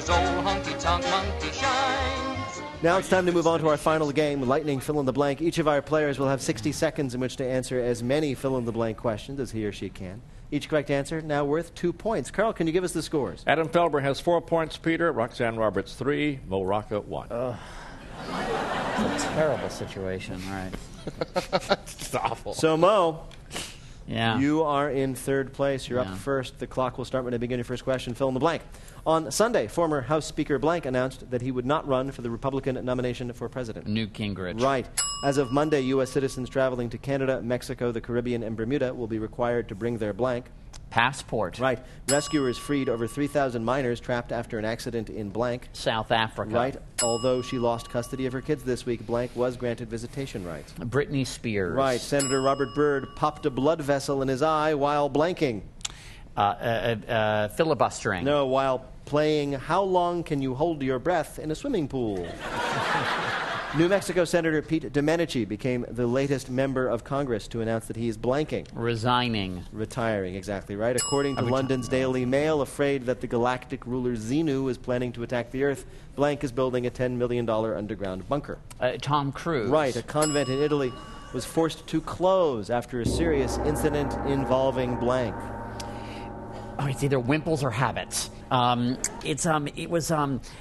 his old honky-tonk monkey shines. Now it's time to move on to our final game, Lightning Fill-in-the-Blank. Each of our players will have 60 seconds in which to answer as many fill-in-the-blank questions as he or she can. Each correct answer now worth 2 points. Carl, can you give us the scores? Adam Felber has 4 points, Peter. Roxanne Roberts 3, Mo Rocca 1. It's a terrible situation. All right. It's awful. So, Mo, Yeah. you are in third place. You're Yeah. up first. The clock will start when I begin your first question. Fill in the blank. On Sunday, former House Speaker Blank announced that he would not run for the Republican nomination for president. Newt Gingrich. Right. As of Monday, U.S. citizens traveling to Canada, Mexico, the Caribbean, and Bermuda will be required to bring their blank. Passport. Right. Rescuers freed over 3,000 miners trapped after an accident in blank. South Africa. Right. Although she lost custody of her kids this week, blank was granted visitation rights. Britney Spears. Right. Senator Robert Byrd popped a blood vessel in his eye while blanking. Filibustering. No, while playing How Long Can You Hold Your Breath in a Swimming Pool. New Mexico Senator Pete Domenici became the latest member of Congress to announce that he is blanking. Resigning. Retiring, exactly right. According to London's Daily Mail, afraid that the galactic ruler Xenu is planning to attack the Earth, blank is building a $10 million underground bunker. Tom Cruise. Right. A convent in Italy was forced to close after a serious incident involving blank. Oh, it's either Wimples or Habits. It was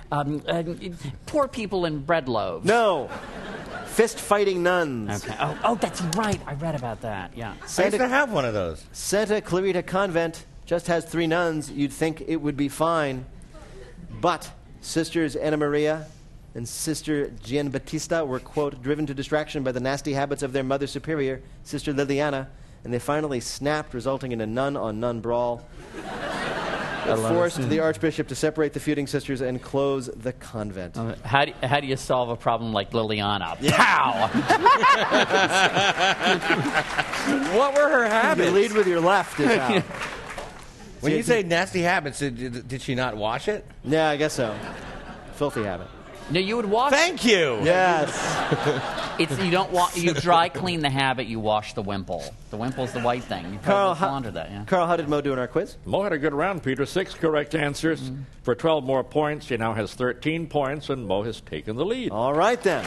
poor people in bread loaves. No. Fist-fighting nuns. Okay. Oh, that's right. I read about that. Yeah. I used to have one of those. Santa Clarita Convent just has 3 nuns. You'd think it would be fine. But Sisters Anna Maria and Sister Gian Battista were, quote, driven to distraction by the nasty habits of their Mother Superior, Sister Liliana, and they finally snapped, resulting in a nun-on-nun brawl. It forced the Archbishop to separate the feuding sisters and close the convent. How do you solve a problem like Liliana? Pow! What were her habits? You lead with your left. Is how. When you say nasty habits, did she not wash it? Yeah, I guess so. Filthy habit. No, you would wash. Thank you. Yes. You don't you dry clean the habit. You wash the wimple. The wimple's the white thing. You Carl, probably launder that. Yeah. Carl, how did Mo do in our quiz? Mo had a good round, Peter. 6 correct answers for 12 more points. She now has 13 points, and Mo has taken the lead. All right, then.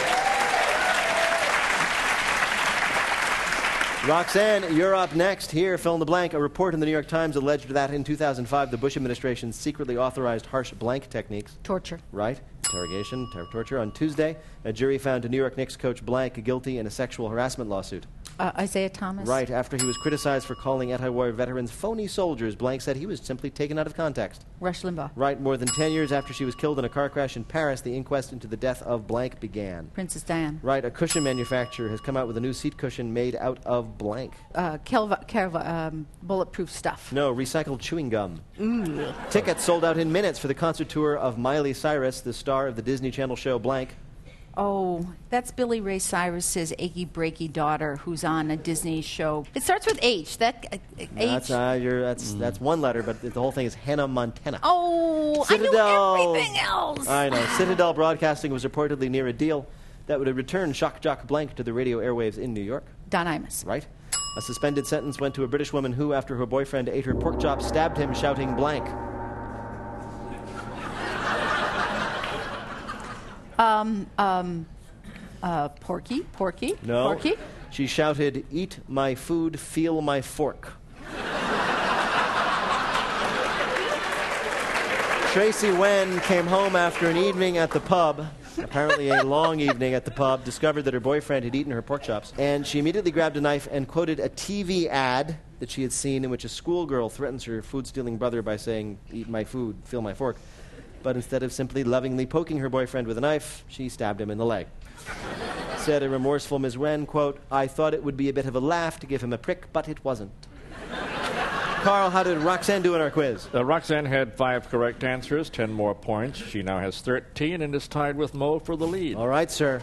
Roxanne, you're up next. Here, fill in the blank. A report in the New York Times alleged that in 2005, the Bush administration secretly authorized harsh blank techniques. Torture. Right. Interrogation, torture. On Tuesday, a jury found New York Knicks coach Blank guilty in a sexual harassment lawsuit. Isaiah Thomas. Right. After he was criticized for calling anti-war veterans phony soldiers, Blank said he was simply taken out of context. Rush Limbaugh. Right. More than 10 years after she was killed in a car crash in Paris, the inquest into the death of Blank began. Princess Diana. Right. A cushion manufacturer has come out with a new seat cushion made out of blank. Bulletproof stuff. No, recycled chewing gum. Tickets sold out in minutes for the concert tour of Miley Cyrus, the star of the Disney Channel show Blank. Oh, that's Billy Ray Cyrus's achy breaky daughter who's on a Disney show. It starts with H. H. That's one letter, but the whole thing is Hannah Montana. Oh, Citadel. I knew everything else. I know. Citadel Broadcasting was reportedly near a deal that would return Shock Jock Blank to the radio airwaves in New York. Don Imus. Right. A suspended sentence went to a British woman who, after her boyfriend ate her pork chop, stabbed him, shouting blank. Porky. No. Porky. She shouted, "Eat my food, feel my fork." Tracy Wen came home after an evening at the pub, apparently a long evening at the pub, discovered that her boyfriend had eaten her pork chops, and she immediately grabbed a knife and quoted a TV ad that she had seen in which a schoolgirl threatens her food-stealing brother by saying, "Eat my food, feel my fork." But instead of simply lovingly poking her boyfriend with a knife, she stabbed him in the leg. Said a remorseful Ms. Wren, quote, "I thought it would be a bit of a laugh to give him a prick, but it wasn't." Carl, how did Roxanne do in our quiz? Roxanne had 5 correct answers, 10 more points. She now has 13 and is tied with Mo for the lead. All right, sir.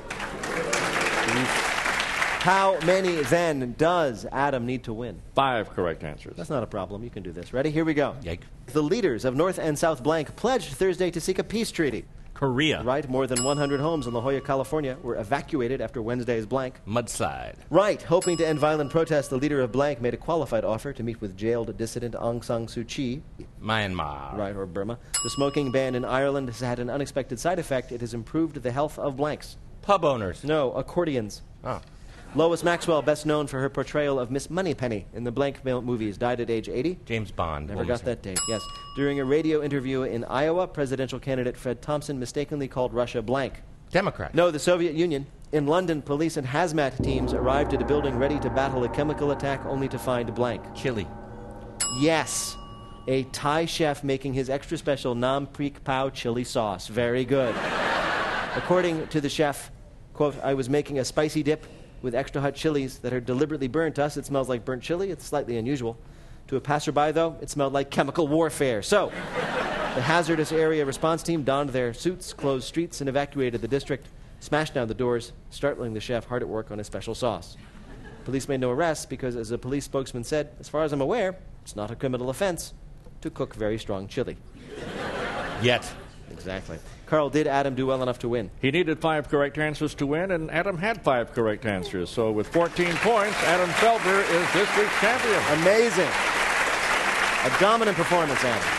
How many, then, does Adam need to win? 5 correct answers. That's not a problem. You can do this. Ready? Here we go. Yike. The leaders of North and South Blank pledged Thursday to seek a peace treaty. Korea. Right. More than 100 homes in La Jolla, California were evacuated after Wednesday's blank. Mudslide. Right. Hoping to end violent protests, the leader of blank made a qualified offer to meet with jailed dissident Aung San Suu Kyi. Myanmar. Right, or Burma. The smoking ban in Ireland has had an unexpected side effect. It has improved the health of blanks. Pub owners. No, accordions. Oh. Lois Maxwell, best known for her portrayal of Miss Moneypenny in the blank movies, died at age 80. James Bond. Never got that date, yes. During a radio interview in Iowa, presidential candidate Fred Thompson mistakenly called Russia blank. Democrat. No, the Soviet Union. In London, police and hazmat teams arrived at a building ready to battle a chemical attack only to find blank. Chili. Yes. A Thai chef making his extra special Nam Preek Pao chili sauce. Very good. According to the chef, quote, I was making a spicy dip with extra hot chilies that are deliberately burnt. To us, it smells like burnt chili. It's slightly unusual. To a passerby, though, it smelled like chemical warfare. So, the hazardous area response team donned their suits, closed streets, and evacuated the district, smashed down the doors, startling the chef hard at work on his special sauce. Police made no arrests because, as a police spokesman said, as far as I'm aware, it's not a criminal offense to cook very strong chili. Yet. Exactly. Carl, did Adam do well enough to win? He needed 5 correct answers to win, and Adam had 5 correct answers. So with 14 points, Adam Felber is this week's champion. Amazing. A dominant performance, Adam.